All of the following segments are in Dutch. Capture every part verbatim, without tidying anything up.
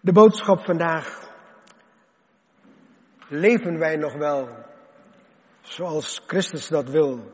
De boodschap vandaag. Leven wij nog wel zoals Christus dat wil?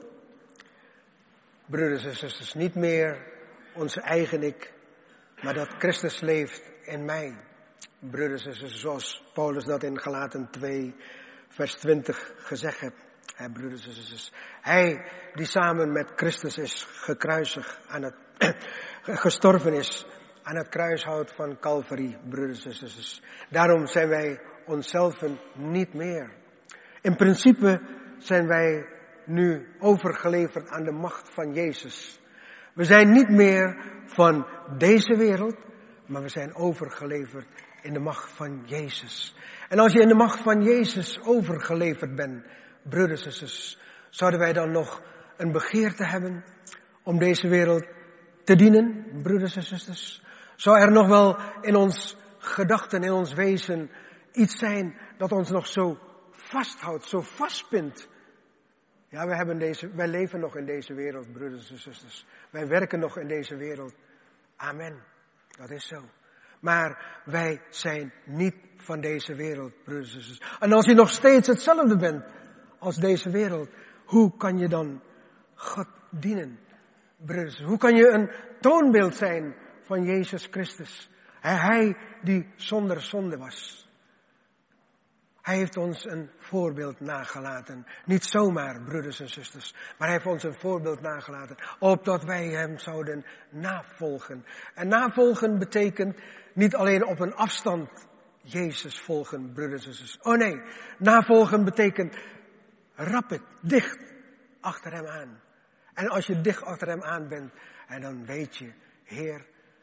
Broeders en zusters, niet meer onze eigen ik, maar dat Christus leeft in mij. Broeders en zusters, zoals Paulus dat in Galaten twee, vers twintig gezegd heeft. He, broeders en zusters, hij die samen met Christus is gekruisigd, aan het, gestorven is aan het kruishout van Calvary, broeders en zusters. Daarom zijn wij onszelf niet meer. In principe zijn wij nu overgeleverd aan de macht van Jezus. We zijn niet meer van deze wereld, maar we zijn overgeleverd in de macht van Jezus. En als je in de macht van Jezus overgeleverd bent, broeders en zusters, zouden wij dan nog een begeerte hebben om deze wereld te dienen, broeders en zusters? Zou er nog wel in ons gedachten, in ons wezen iets zijn dat ons nog zo vasthoudt, zo vastpint? Ja, wij, hebben deze, wij leven nog in deze wereld, broeders en zusters. Wij werken nog in deze wereld. Amen. Dat is zo. Maar wij zijn niet van deze wereld, broeders en zusters. En als je nog steeds hetzelfde bent als deze wereld, hoe kan je dan God dienen, broeders? Hoe kan je een toonbeeld zijn van Jezus Christus? Hij die zonder zonde was. Hij heeft ons een voorbeeld nagelaten. Niet zomaar, broeders en zusters. Maar hij heeft ons een voorbeeld nagelaten. Opdat wij hem zouden navolgen. En navolgen betekent niet alleen op een afstand Jezus volgen, broeders en zusters. Oh nee, navolgen betekent rapid, dicht achter hem aan. En als je dicht achter hem aan bent, en dan weet je, Heer,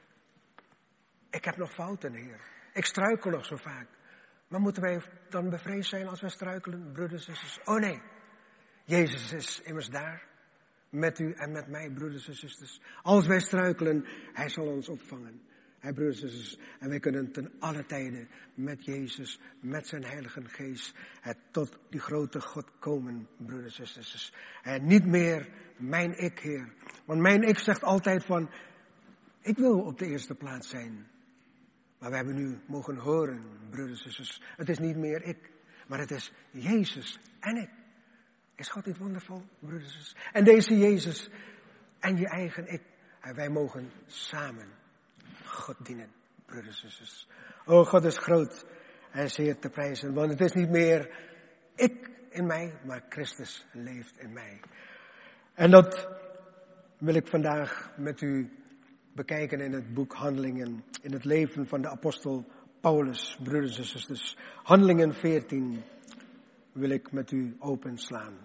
ik heb nog fouten, Heer. Ik struikel nog zo vaak. Maar moeten wij dan bevreesd zijn als wij struikelen, broeders en zusters? Oh nee, Jezus is immers daar. Met u en met mij, broeders en zusters. Als wij struikelen, hij zal ons opvangen. Hij, broeders en zusters. En wij kunnen ten alle tijden met Jezus, met zijn heilige geest, het tot die grote God komen, broeders en zusters. En niet meer mijn ik, Heer. Want mijn ik zegt altijd van, ik wil op de eerste plaats zijn. Maar we hebben nu mogen horen, broeders en zusters. Het is niet meer ik, maar het is Jezus en ik. Is God niet wondervol, broeders en zusters? En deze Jezus en je eigen ik. En wij mogen samen God dienen, broeders en zusters. Oh, God is groot en zeer te prijzen. Want het is niet meer ik in mij, maar Christus leeft in mij. En dat wil ik vandaag met u bekijken in het boek Handelingen, in het leven van de apostel Paulus, broeders en zusters. Handelingen veertien wil ik met u openslaan.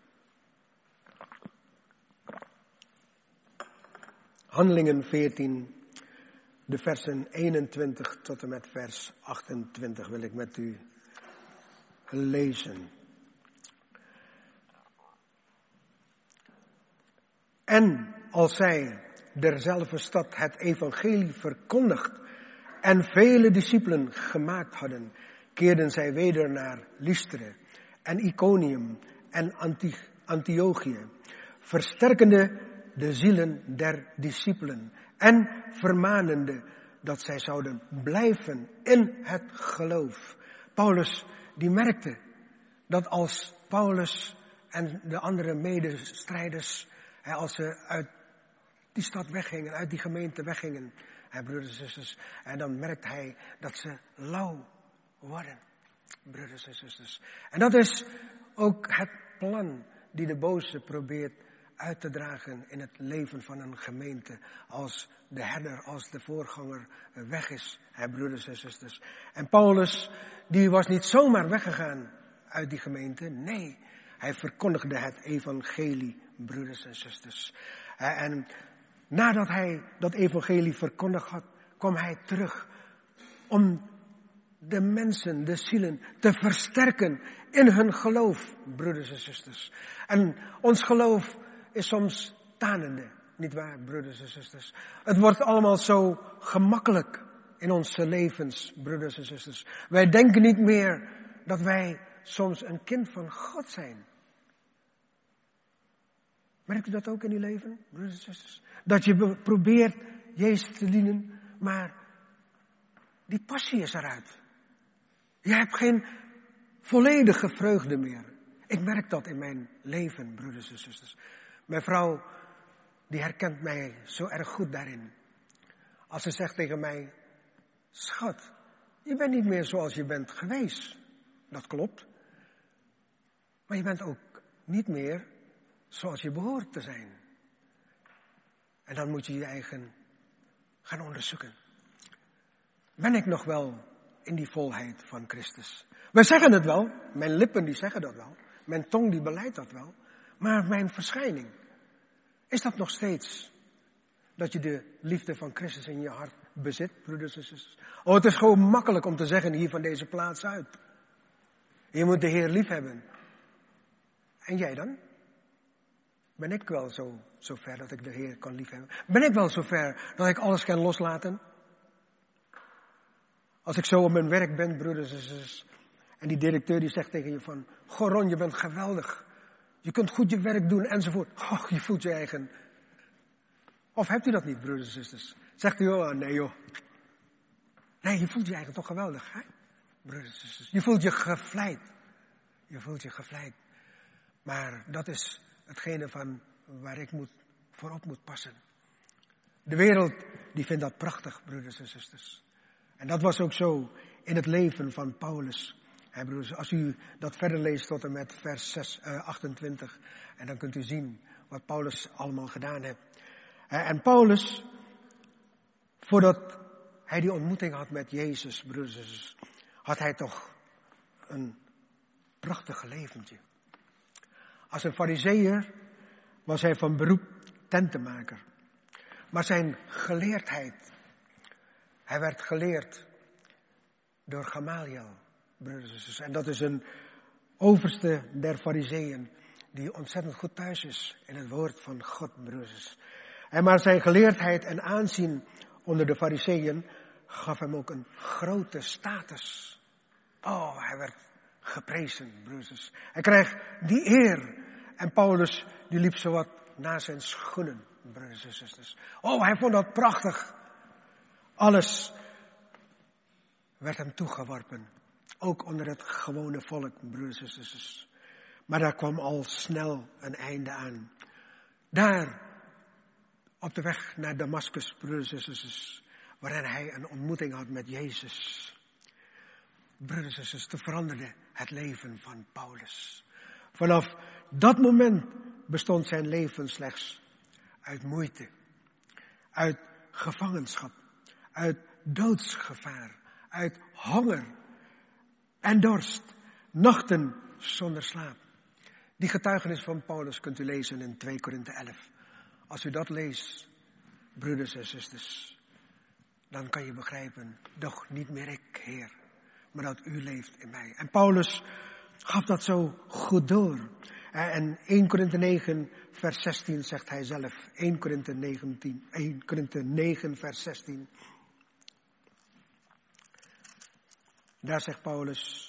Handelingen veertien, de versen eenentwintig tot en met vers achtentwintig wil ik met u lezen. En als zij derzelfde stad het evangelie verkondigd en vele discipelen gemaakt hadden, keerden zij weder naar Lystra en Iconium en Antiochië, versterkende de zielen der discipelen en vermanende dat zij zouden blijven in het geloof. Paulus die merkte dat als Paulus en de andere medestrijders, als ze uit die stad weggingen, uit die gemeente weggingen, hè, broeders en zusters. En dan merkt hij dat ze lauw worden, broeders en zusters. En dat is ook het plan die de boze probeert uit te dragen in het leven van een gemeente. Als de herder, als de voorganger weg is, hè, broeders en zusters. En Paulus, die was niet zomaar weggegaan uit die gemeente. Nee, hij verkondigde het evangelie, broeders en zusters. En nadat hij dat evangelie verkondigd had, kwam hij terug om de mensen, de zielen, te versterken in hun geloof, broeders en zusters. En ons geloof is soms tanende, nietwaar, broeders en zusters? Het wordt allemaal zo gemakkelijk in onze levens, broeders en zusters. Wij denken niet meer dat wij soms een kind van God zijn. Merkt u dat ook in uw leven, broeders en zusters? Dat je probeert Jezus te dienen, maar Die passie is eruit. Je hebt geen volledige vreugde meer. Ik merk dat in mijn leven, broeders en zusters. Mijn vrouw, die herkent mij zo erg goed daarin. Als ze zegt tegen mij, schat, je bent niet meer zoals je bent geweest. Dat klopt. Maar je bent ook niet meer zoals je behoort te zijn. En dan moet je je eigen gaan onderzoeken. Ben ik nog wel in die volheid van Christus? We zeggen het wel, mijn lippen die zeggen dat wel, mijn tong die beleidt dat wel, maar mijn verschijning, is dat nog steeds dat je de liefde van Christus in je hart bezit, broeders en zusters? Oh, het is gewoon makkelijk om te zeggen hier van deze plaats uit. Je moet de Heer lief hebben. En jij dan? Ben ik wel zo, zo ver dat ik de Heer kan liefhebben? Ben ik wel zo ver dat ik alles kan loslaten? Als ik zo op mijn werk ben, broeders en zusters, en die directeur die zegt tegen je van, goh Ron, je bent geweldig. Je kunt goed je werk doen, enzovoort. Oh, je voelt je eigen. Of hebt u dat niet, broeders en zusters? Zegt u, oh nee joh. Nee, je voelt je eigen toch geweldig, hè? Broeders en zusters. Je voelt je gevleid. Je voelt je gevleid. Maar dat is hetgene van waar ik moet, voorop moet passen. De wereld, die vindt dat prachtig, broeders en zusters. En dat was ook zo in het leven van Paulus. He, broeders, als u dat verder leest tot en met vers zes, uh, achtentwintig. En dan kunt u zien wat Paulus allemaal gedaan heeft. Uh, en Paulus, voordat hij die ontmoeting had met Jezus, broeders en zusters, had hij toch een prachtig leventje. Als een farizeeër was hij van beroep tentenmaker. Maar zijn geleerdheid, hij werd geleerd door Gamaliel, broeders en zusters. En dat is een overste der farizeeën die ontzettend goed thuis is in het woord van God, broeders. En maar zijn geleerdheid en aanzien onder de farizeeën gaf hem ook een grote status. Oh, hij werd geprezen, broeders. Hij kreeg die eer. En Paulus, die liep zowat naar zijn schoenen, broeders en zusters. Oh, hij vond dat prachtig. Alles werd hem toegeworpen. Ook onder het gewone volk, broeders en zusters. Maar daar kwam al snel een einde aan. Daar, op de weg naar Damascus, broeders en zusters, waarin hij een ontmoeting had met Jezus. Broeders en zusters, veranderde het leven van Paulus. Vanaf dat moment bestond zijn leven slechts uit moeite, uit gevangenschap, uit doodsgevaar, uit honger en dorst, nachten zonder slaap. Die getuigenis van Paulus kunt u lezen in twee Korinthe elf. Als u dat leest, broeders en zusters, dan kan je begrijpen, doch niet meer ik, Heer, maar dat u leeft in mij. En Paulus gaf dat zo goed door. En één Korinthe negen vers zestien zegt hij zelf. één Korinthe negentien, één Korinthe negen vers zestien. Daar zegt Paulus.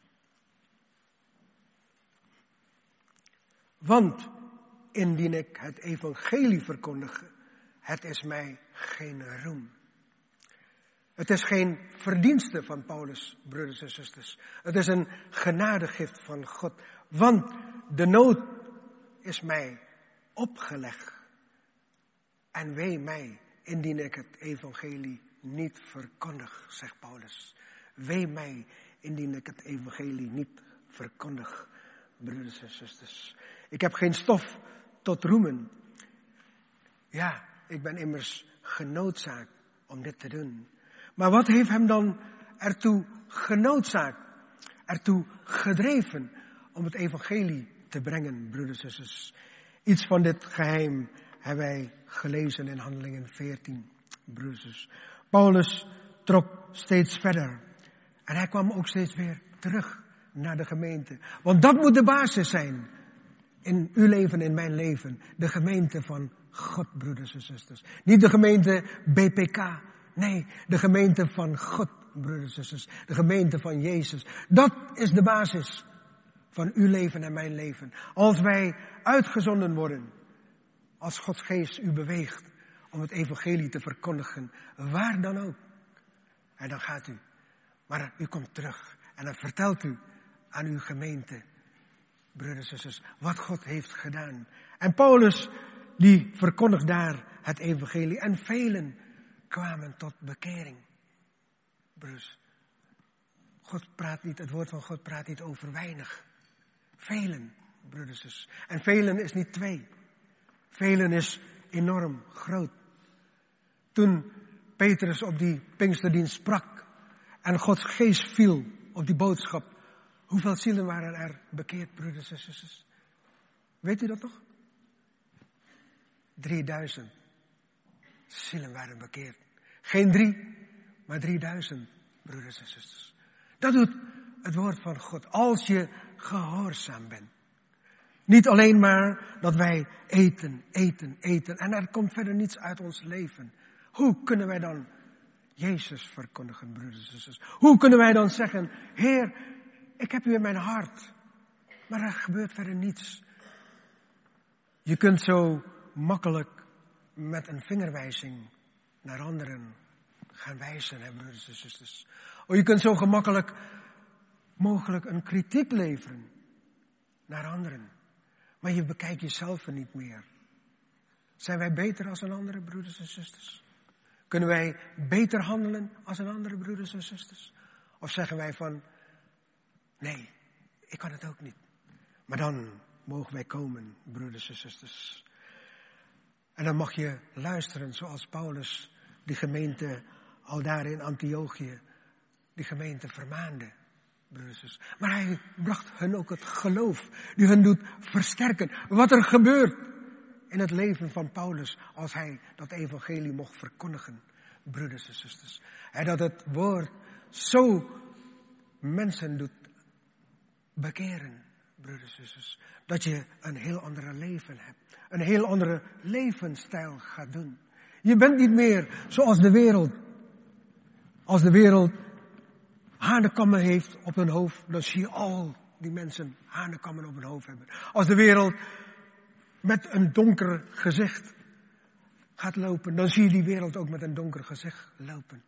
Want indien ik het evangelie verkondig, het is mij geen roem. Het is geen verdienste van Paulus, broeders en zusters. Het is een genadegift van God. Want de nood is mij opgelegd. En wee mij, indien ik het evangelie niet verkondig, zegt Paulus. Wee mij, indien ik het evangelie niet verkondig, broeders en zusters. Ik heb geen stof tot roemen. Ja, ik ben immers genoodzaakt om dit te doen. Maar wat heeft hem dan ertoe genoodzaakt, ertoe gedreven om het evangelie te brengen, broeders en zusters? Iets van dit geheim hebben wij gelezen in Handelingen veertien, broeders en zusters. Paulus trok steeds verder en hij kwam ook steeds weer terug naar de gemeente. Want dat moet de basis zijn in uw leven, in mijn leven. De gemeente van God, broeders en zusters. Niet de gemeente B P K. Nee, de gemeente van God, broeders en zusters. De gemeente van Jezus. Dat is de basis van uw leven en mijn leven. Als wij uitgezonden worden, als Gods geest u beweegt om het evangelie te verkondigen, waar dan ook. En dan gaat u. Maar u komt terug. En dan vertelt u aan uw gemeente, broeders en zusters, wat God heeft gedaan. En Paulus, die verkondigt daar het evangelie. En velen kwamen tot bekering. Broeders, God praat niet, het woord van God praat niet over weinig. Velen, broeders en zusters. En velen is niet twee. Velen is enorm groot. Toen Petrus op die Pinksterdienst sprak en Gods geest viel op die boodschap, hoeveel zielen waren er bekeerd, broeders en zusters? Weet u dat nog? drieduizend zielen waren bekeerd. Geen drie, maar drieduizend, broeders en zusters. Dat doet het woord van God, als je gehoorzaam bent. Niet alleen maar dat wij eten, eten, eten en er komt verder niets uit ons leven. Hoe kunnen wij dan Jezus verkondigen, broeders en zusters? Hoe kunnen wij dan zeggen, Heer, ik heb u in mijn hart, maar er gebeurt verder niets. Je kunt zo makkelijk met een vingerwijzing naar anderen gaan wijzen, hè, broeders en zusters. Of je kunt zo gemakkelijk mogelijk een kritiek leveren naar anderen. Maar je bekijkt jezelf er niet meer. Zijn wij beter als een andere, broeders en zusters? Kunnen wij beter handelen als een andere, broeders en zusters? Of zeggen wij van, nee, ik kan het ook niet. Maar dan mogen wij komen, broeders en zusters. En dan mag je luisteren zoals Paulus die gemeente al daar in Antiochië, die gemeente vermaande. Broeders en zusters. Maar hij bracht hen ook het geloof, die hen doet versterken. Wat er gebeurt in het leven van Paulus als hij dat evangelie mocht verkondigen, broeders en zusters. En dat het woord zo mensen doet bekeren, broeders en zusters. Dat je een heel ander leven hebt. Een heel andere levensstijl gaat doen. Je bent niet meer zoals de wereld. Als de wereld hanekammen heeft op hun hoofd, dan zie je al die mensen hanekammen op hun hoofd hebben. Als de wereld met een donker gezicht gaat lopen, dan zie je die wereld ook met een donker gezicht lopen.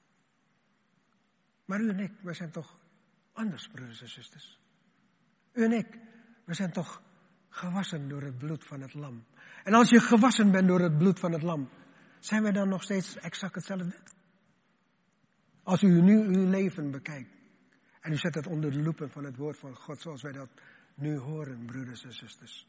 Maar u en ik, wij zijn toch anders, broeders en zusters. U en ik, we zijn toch gewassen door het bloed van het lam. En als je gewassen bent door het bloed van het lam, zijn wij dan nog steeds exact hetzelfde? Als u nu uw leven bekijkt en u zet het onder de loepen van het woord van God, zoals wij dat nu horen, broeders en zusters.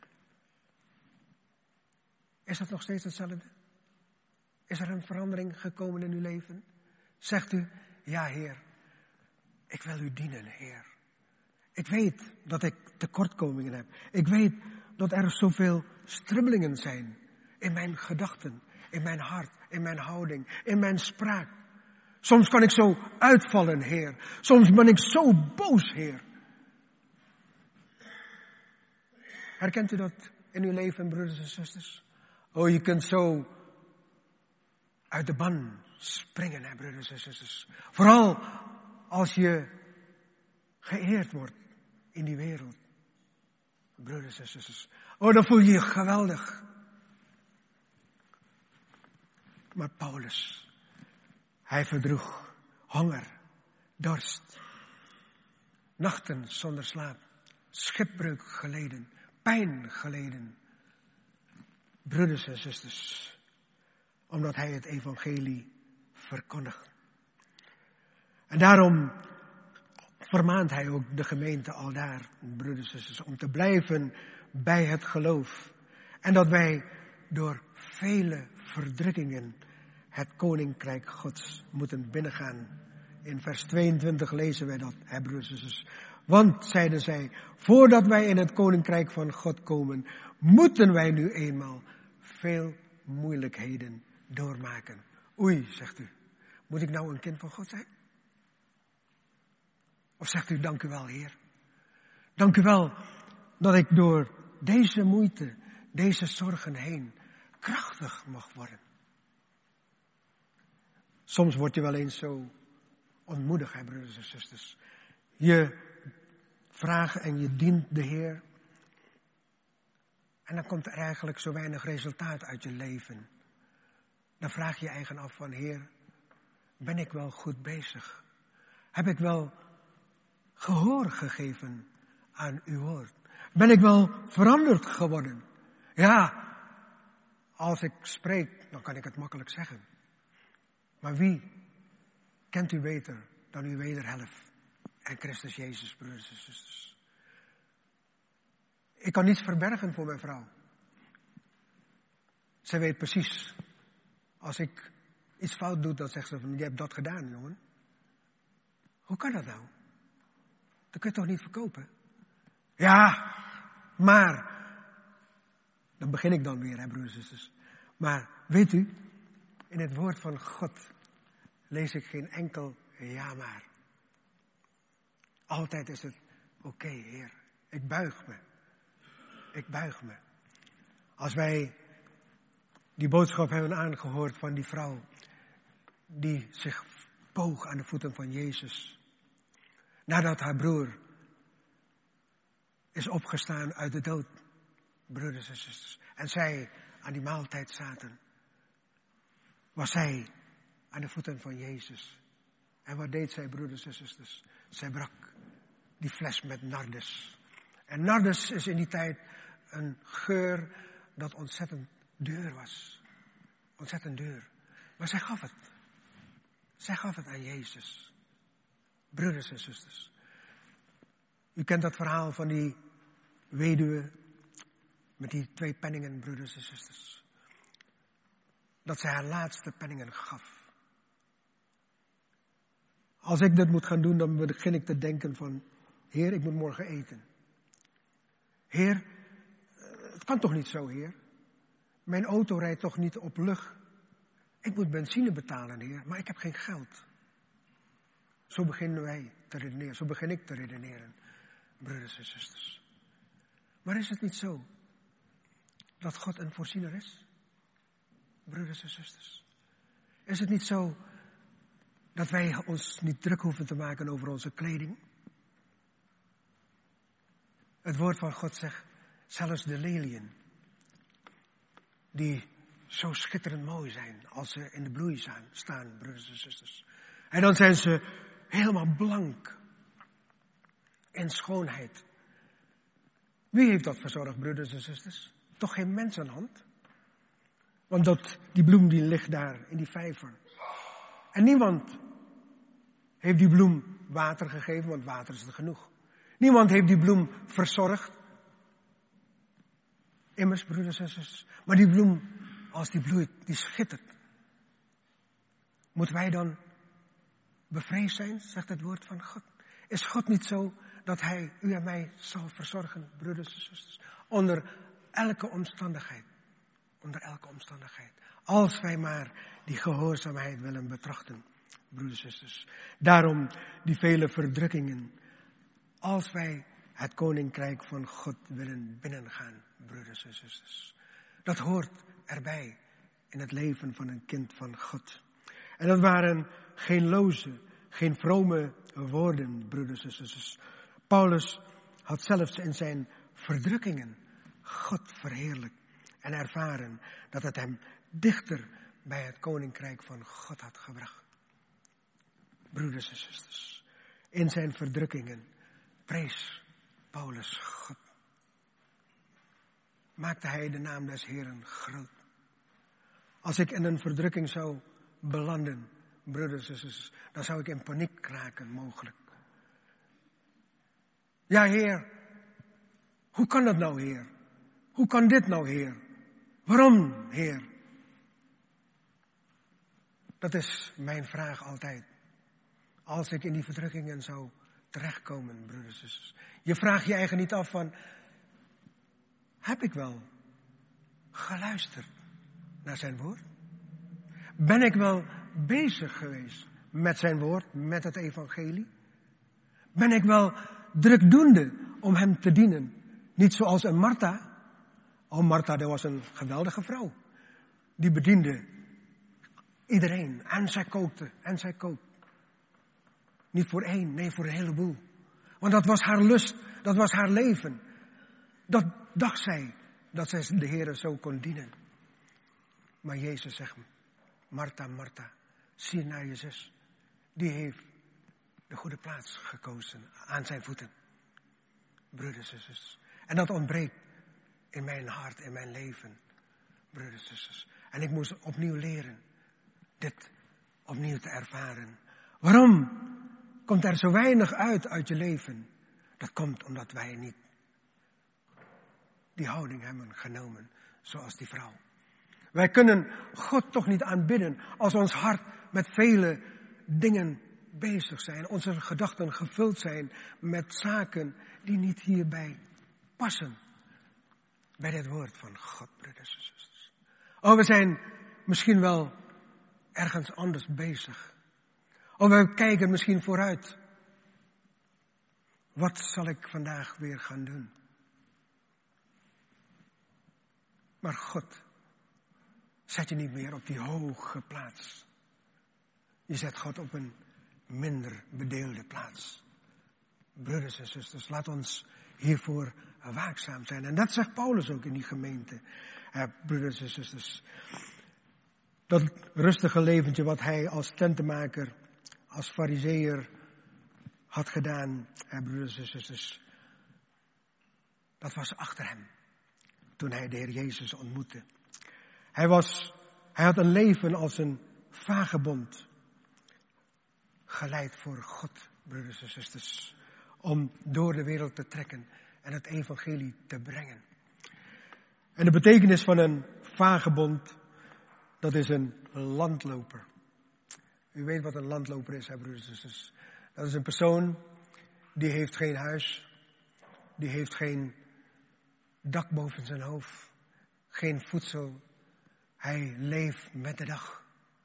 Is dat nog steeds hetzelfde? Is er een verandering gekomen in uw leven? Zegt u, ja Heer, ik wil u dienen, Heer. Ik weet dat ik tekortkomingen heb. Ik weet dat er zoveel stribbelingen zijn in mijn gedachten, in mijn hart, in mijn houding, in mijn spraak. Soms kan ik zo uitvallen, Heer. Soms ben ik zo boos, Heer. Herkent u dat in uw leven, broeders en zusters? Oh, je kunt zo uit de ban springen, hè, broeders en zusters. Vooral als je geëerd wordt in die wereld. Broeders en zusters. Oh, dan voel je je geweldig. Maar Paulus, hij verdroeg honger, dorst, nachten zonder slaap, schipbreuk geleden, pijn geleden. Broeders en zusters, omdat hij het evangelie verkondigt. En daarom vermaant hij ook de gemeente aldaar, broeders en zusters, om te blijven bij het geloof. En dat wij door vele verdrukkingen het koninkrijk Gods moeten binnengaan. In vers tweeëntwintig lezen wij dat, hè, broeders en zusters. Want, zeiden zij, voordat wij in het koninkrijk van God komen, moeten wij nu eenmaal veel moeilijkheden doormaken. Oei, zegt u, moet ik nou een kind van God zijn? Of zegt u, dank u wel, Heer. Dank u wel dat ik door deze moeite, deze zorgen heen, krachtig mag worden. Soms word je wel eens zo ontmoedigd, hè, broeders en zusters. Je vraagt en je dient de Heer. En dan komt er eigenlijk zo weinig resultaat uit je leven. Dan vraag je je eigen af van, Heer, Ben ik wel goed bezig? Heb ik wel gehoor gegeven aan uw woord? Ben ik wel veranderd geworden? Ja, als ik spreek, dan kan ik het makkelijk zeggen. Maar wie kent u beter dan uw wederhelft en Christus Jezus, broeders en zusters? Ik kan niets verbergen voor mijn vrouw. Zij weet precies, als ik iets fout doe, dan zegt ze van, je hebt dat gedaan, jongen. Hoe kan dat nou? Dat kun je toch niet verkopen? Ja, maar, dan begin ik dan weer, hè, broeders en zusters. Maar weet u, in het woord van God lees ik geen enkel ja maar. Altijd is het, oké, okay, Heer, ik buig me. Ik buig me. Als wij die boodschap hebben aangehoord van die vrouw die zich boog aan de voeten van Jezus, nadat haar broer is opgestaan uit de dood, broeders en zusters, en zij aan die maaltijd zaten, was zij aan de voeten van Jezus. En wat deed zij, broeders en zusters? Zij brak die fles met nardus. En nardus is in die tijd een geur dat ontzettend duur was. Ontzettend duur. Maar zij gaf het. Zij gaf het aan Jezus. Broeders en zusters. U kent dat verhaal van die weduwe met die twee penningen, broeders en zusters. Dat zij haar laatste penningen gaf. Als ik dit moet gaan doen, dan begin ik te denken van, Heer, ik moet morgen eten. Heer, het kan toch niet zo, Heer? Mijn auto rijdt toch niet op lucht? Ik moet benzine betalen, Heer, maar ik heb geen geld. Zo beginnen wij te redeneren, zo begin ik te redeneren, broeders en zusters. Maar is het niet zo dat God een voorziener is? Broeders en zusters. Is het niet zo dat wij ons niet druk hoeven te maken over onze kleding? Het woord van God zegt, zelfs de leliën, die zo schitterend mooi zijn als ze in de bloei staan, staan, broeders en zusters. En dan zijn ze helemaal blank in schoonheid. Wie heeft dat verzorgd, broeders en zusters? Toch geen mensenhand? Want dat, die bloem die ligt daar in die vijver. En niemand heeft die bloem water gegeven, want water is er genoeg. Niemand heeft die bloem verzorgd. Immers, broeders en zusters. Maar die bloem, als die bloeit, die schittert. Moeten wij dan bevreesd zijn, zegt het woord van God? Is God niet zo dat hij u en mij zal verzorgen, broeders en zusters? Onder elke omstandigheid. Onder elke omstandigheid. Als wij maar die gehoorzaamheid willen betrachten, broeders en zusters. Daarom die vele verdrukkingen. Als wij het koninkrijk van God willen binnengaan, broeders en zusters. Dat hoort erbij in het leven van een kind van God. En dat waren geen loze, geen vrome woorden, broeders en zusters. Paulus had zelfs in zijn verdrukkingen God verheerlijkt en ervaren dat het hem dichter bij het koninkrijk van God had gebracht. Broeders en zusters, in zijn verdrukkingen prees Paulus God. Maakte hij de naam des Heeren groot. Als ik in een verdrukking zou belanden, broeders en zusters, dan zou ik in paniek raken, mogelijk. Ja, Heer, hoe kan dat nou, Heer? Hoe kan dit nou, Heer? Waarom, Heer? Dat is mijn vraag altijd. Als ik in die verdrukkingen zou terechtkomen, broeders en zusters. Je vraagt je eigen niet af van, heb ik wel geluisterd naar zijn woord? Ben ik wel bezig geweest met zijn woord, met het evangelie? Ben ik wel drukdoende om hem te dienen? Niet zoals een Martha. Oh, Martha, dat was een geweldige vrouw. Die bediende iedereen. En zij kookte, en zij kookte. Niet voor één, nee, voor een heleboel. Want dat was haar lust, dat was haar leven. Dat dacht zij, dat zij de Heere zo kon dienen. Maar Jezus zegt, Martha, Martha, zie naar je zus. Die heeft de goede plaats gekozen aan zijn voeten. Broeders en zusters. En dat ontbreekt in mijn hart, in mijn leven. Broeders en zusters. En ik moest opnieuw leren. Dit opnieuw te ervaren. Waarom komt er zo weinig uit uit je leven? Dat komt omdat wij niet die houding hebben genomen. Zoals die vrouw. Wij kunnen God toch niet aanbidden als ons hart met vele dingen bezig zijn. Onze gedachten gevuld zijn met zaken die niet hierbij passen. Bij dit woord van God, broeders en zusters. Oh, we zijn misschien wel ergens anders bezig. Of we kijken misschien vooruit. Wat zal ik vandaag weer gaan doen? Maar God zet je niet meer op die hoge plaats. Je zet God op een minder bedeelde plaats. Broeders en zusters, laat ons hiervoor waakzaam zijn. En dat zegt Paulus ook in die gemeente. Eh, broeders en zusters. Dat rustige leventje wat hij als tentenmaker, als farizeeër had gedaan. Eh, broeders en zusters. Dat was achter hem. Toen hij de Heer Jezus ontmoette. Hij was, hij had een leven als een vagebond. Geleid voor God, broeders en zusters. Om door de wereld te trekken en het evangelie te brengen. En de betekenis van een vagebond, dat is een landloper. U weet wat een landloper is, hè, broeders en zusters. Dat is een persoon die heeft geen huis. Die heeft geen dak boven zijn hoofd. Geen voedsel. Hij leeft met de dag.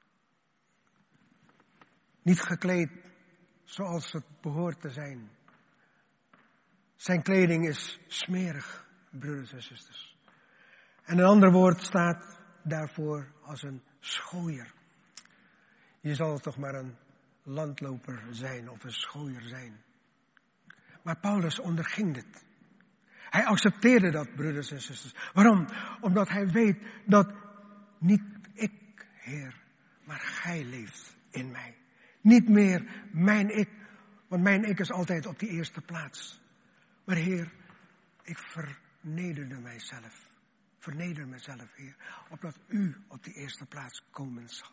Niet gekleed zoals het behoort te zijn. Zijn kleding is smerig, broeders en zusters. En een ander woord staat daarvoor als een schooier. Je zal toch maar een landloper zijn of een schooier zijn. Maar Paulus onderging dit. Hij accepteerde dat, broeders en zusters. Waarom? Omdat hij weet dat niet ik, Heer, maar gij leeft in mij. Niet meer mijn ik, want mijn ik is altijd op die eerste plaats. Maar Heer, ik vernederde mijzelf. Verneder mezelf, Heer, opdat u op die eerste plaats komen zal.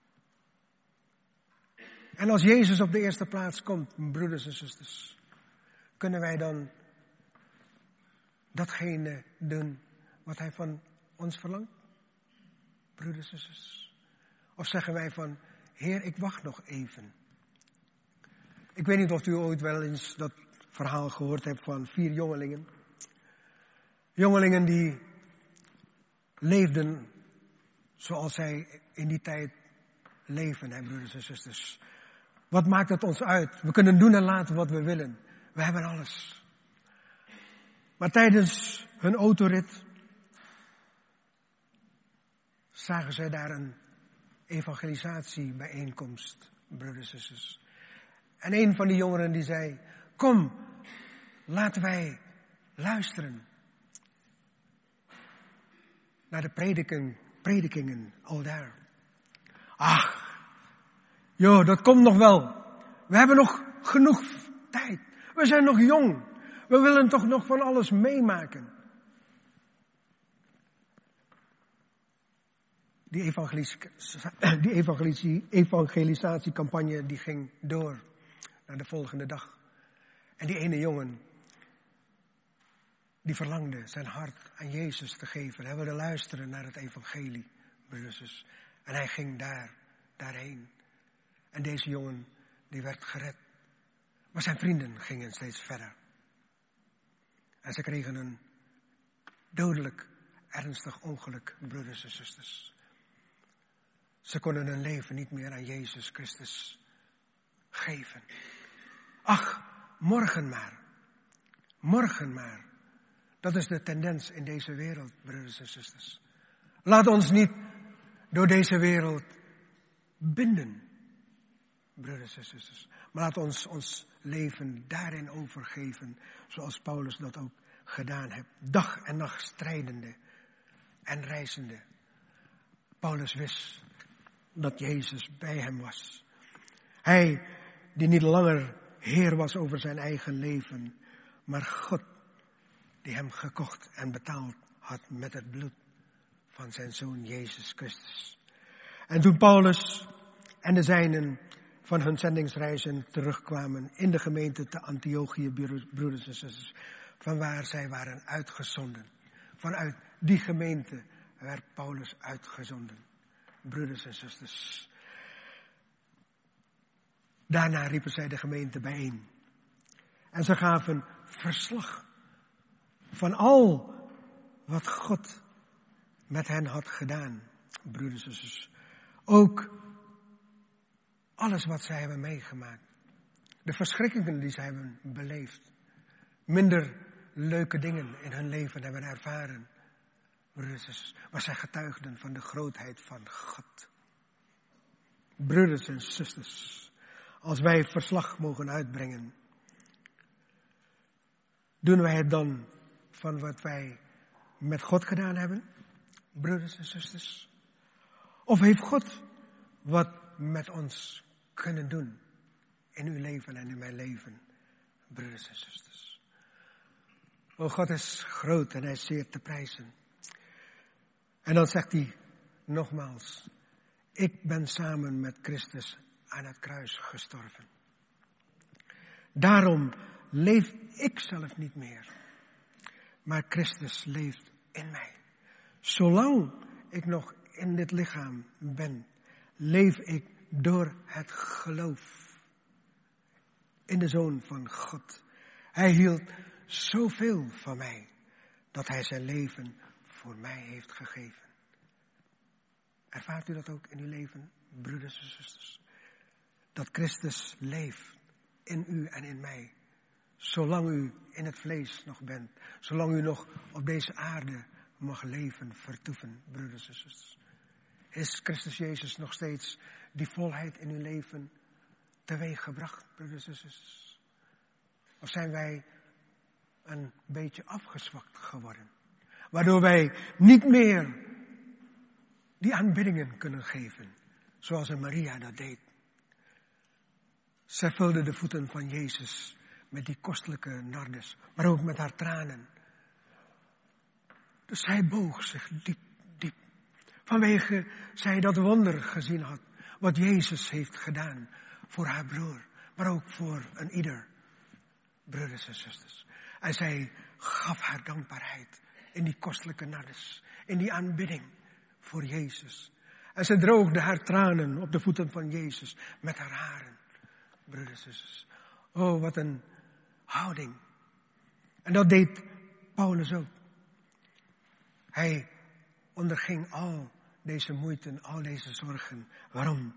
En als Jezus op de eerste plaats komt, broeders en zusters, kunnen wij dan datgene doen wat hij van ons verlangt? Broeders en zusters. Of zeggen wij van, Heer, ik wacht nog even. Ik weet niet of u ooit wel eens dat verhaal gehoord hebt van vier jongelingen. Jongelingen die leefden zoals zij in die tijd leven, hè, broeders en zusters. Wat maakt het ons uit? We kunnen doen en laten wat we willen. We hebben alles. Maar tijdens hun autorit zagen zij daar een evangelisatiebijeenkomst, broeders en zusters. En een van die jongeren die zei, kom, laten wij luisteren naar de prediken, predikingen al daar. Ach, joh, dat komt nog wel. We hebben nog genoeg tijd. We zijn nog jong. We willen toch nog van alles meemaken. Die, evangelis- die evangelis- evangelisatiecampagne die ging door naar de volgende dag. En die ene jongen, die verlangde zijn hart aan Jezus te geven. Hij wilde luisteren naar het evangelie, broeders. En hij ging daar, daarheen. En deze jongen, die werd gered. Maar zijn vrienden gingen steeds verder. En ze kregen een dodelijk, ernstig ongeluk, broeders en zusters. Ze konden hun leven niet meer aan Jezus Christus geven. Ach, morgen maar. Morgen maar. Dat is de tendens in deze wereld, broeders en zusters. Laat ons niet door deze wereld binden, broeders en zusters. Maar laat ons ons leven daarin overgeven, zoals Paulus dat ook gedaan heeft. Dag en nacht strijdende en reizende. Paulus wist dat Jezus bij hem was. Hij die niet langer heer was over zijn eigen leven, maar God die hem gekocht en betaald had met het bloed van zijn Zoon Jezus Christus. En toen Paulus en de zijnen van hun zendingsreizen terugkwamen in de gemeente te Antiochië, broeders en zusters, vanwaar zij waren uitgezonden. Vanuit die gemeente werd Paulus uitgezonden, broeders en zusters. Daarna riepen zij de gemeente bijeen. En ze gaven verslag van al wat God met hen had gedaan, broeders en zusters. Ook alles wat zij hebben meegemaakt. De verschrikkingen die zij hebben beleefd. Minder leuke dingen in hun leven hebben ervaren. Broeders en zusters, maar zij getuigden van de grootheid van God. Broeders en zusters, als wij verslag mogen uitbrengen, doen wij het dan van wat wij met God gedaan hebben, broeders en zusters? Of heeft God wat met ons kunnen doen in uw leven en in mijn leven, broeders en zusters? O, God is groot en hij is zeer te prijzen. En dan zegt hij nogmaals, ik ben samen met Christus aan het kruis gestorven. Daarom leef ik zelf niet meer, maar Christus leeft in mij. Zolang ik nog in dit lichaam ben, leef ik door het geloof in de Zoon van God. Hij hield zoveel van mij, dat hij zijn leven voor mij heeft gegeven. Ervaart u dat ook in uw leven, broeders en zusters? Dat Christus leeft in u en in mij. Zolang u in het vlees nog bent. Zolang u nog op deze aarde mag leven, vertoeven, broeders en zusters. Is Christus Jezus nog steeds die volheid in uw leven teweeggebracht, broeders en zusters? Of zijn wij een beetje afgezwakt geworden? Waardoor wij niet meer die aanbiddingen kunnen geven, zoals een Maria dat deed. Zij vulde de voeten van Jezus met die kostelijke nardes, maar ook met haar tranen. Dus zij boog zich diep, diep. Vanwege zij dat wonder gezien had, wat Jezus heeft gedaan voor haar broer, maar ook voor een ieder, broeders en zusters. En zij gaf haar dankbaarheid in die kostelijke nardes, in die aanbidding voor Jezus. En ze droogde haar tranen op de voeten van Jezus met haar haren, broeders en zusters. Oh, wat een houding. En dat deed Paulus ook. Hij onderging al deze moeite, al deze zorgen. Waarom?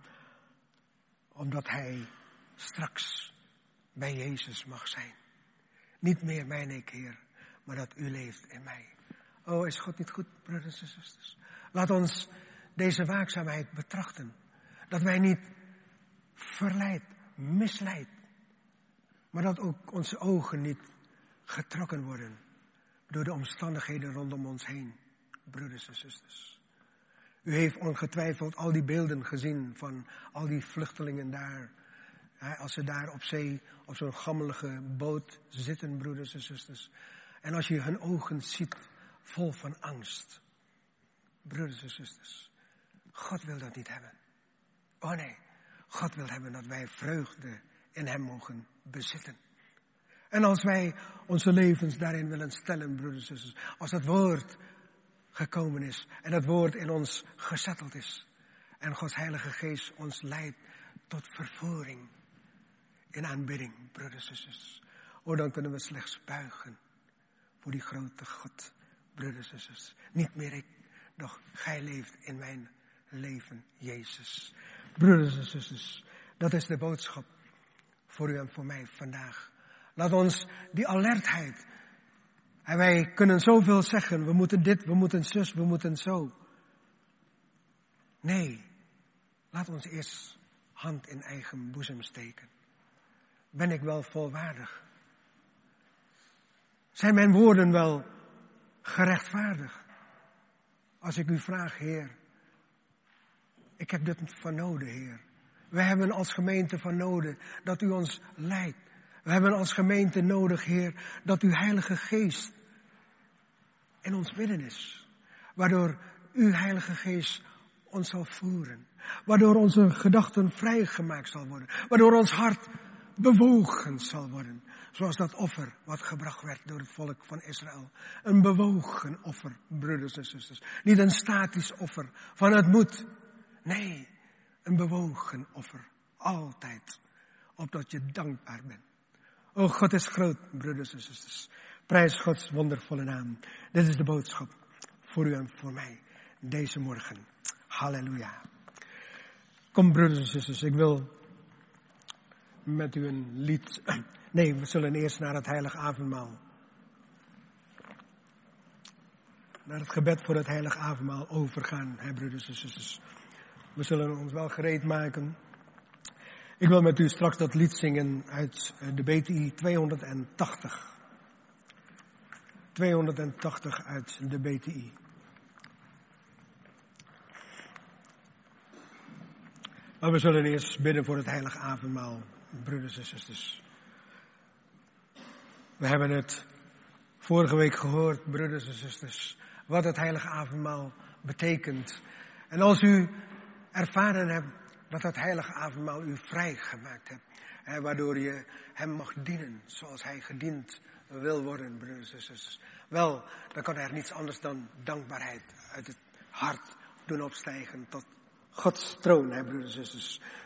Omdat hij straks bij Jezus mag zijn. Niet meer mijn ik, Heer, maar dat u leeft in mij. Oh, is God niet goed, broeders en zusters? Laat ons deze waakzaamheid betrachten. Dat wij niet verleid, misleid, maar dat ook onze ogen niet getrokken worden door de omstandigheden rondom ons heen, broeders en zusters. U heeft ongetwijfeld al die beelden gezien van al die vluchtelingen daar. Als ze daar op zee op zo'n gammelige boot zitten, broeders en zusters. En als je hun ogen ziet vol van angst. Broeders en zusters, God wil dat niet hebben. Oh nee, God wil hebben dat wij vreugde in hem mogen bezitten. En als wij onze levens daarin willen stellen, broeders en zusters, als het woord gekomen is en het woord in ons gezetteld is en Gods Heilige Geest ons leidt tot vervoering in aanbidding, broeders en zusters, oh, dan kunnen we slechts buigen voor die grote God, broeders en zusters. Niet meer ik, doch gij leeft in mijn leven, Jezus. Broeders en zusters, dat is de boodschap voor u en voor mij vandaag. Laat ons die alertheid, en wij kunnen zoveel zeggen, we moeten dit, we moeten zus, we moeten zo. Nee, laat ons eerst hand in eigen boezem steken. Ben ik wel volwaardig? Zijn mijn woorden wel gerechtvaardigd? Als ik u vraag, Heer, Ik heb dit van nodig, Heer. We hebben als gemeente van nodig dat u ons leidt. We hebben als gemeente nodig, Heer, dat uw Heilige Geest in ons midden is. Waardoor uw Heilige Geest ons zal voeren. Waardoor onze gedachten vrijgemaakt zal worden. Waardoor ons hart bewogen zal worden. Zoals dat offer wat gebracht werd door het volk van Israël. Een bewogen offer, broeders en zusters. Niet een statisch offer van het moet. Nee, een bewogen offer. Altijd. Opdat je dankbaar bent. O, God is groot, broeders en zusters. Prijs Gods wondervolle naam. Dit is de boodschap voor u en voor mij. Deze morgen. Halleluja. Kom, broeders en zusters, ik wil met u een lied. Nee, we zullen eerst naar het heilige avondmaal. Naar het gebed voor het heilige avondmaal overgaan, hè, broeders en zusters. We zullen ons wel gereed maken. Ik wil met u straks dat lied zingen uit de B T I tweehonderdtachtig. tweehonderdtachtig uit de B T I. Maar we zullen eerst bidden voor het heilige avondmaal, broeders en zusters. We hebben het vorige week gehoord, broeders en zusters, wat het heilige avondmaal betekent. En als u ervaren hebt dat het heilige avondmaal u vrijgemaakt hebt, hè, waardoor je hem mag dienen zoals hij gediend wil worden, broeders en zusters. Wel, dan kan er niets anders dan dankbaarheid uit het hart doen opstijgen tot Gods troon, hè, broeders en zusters.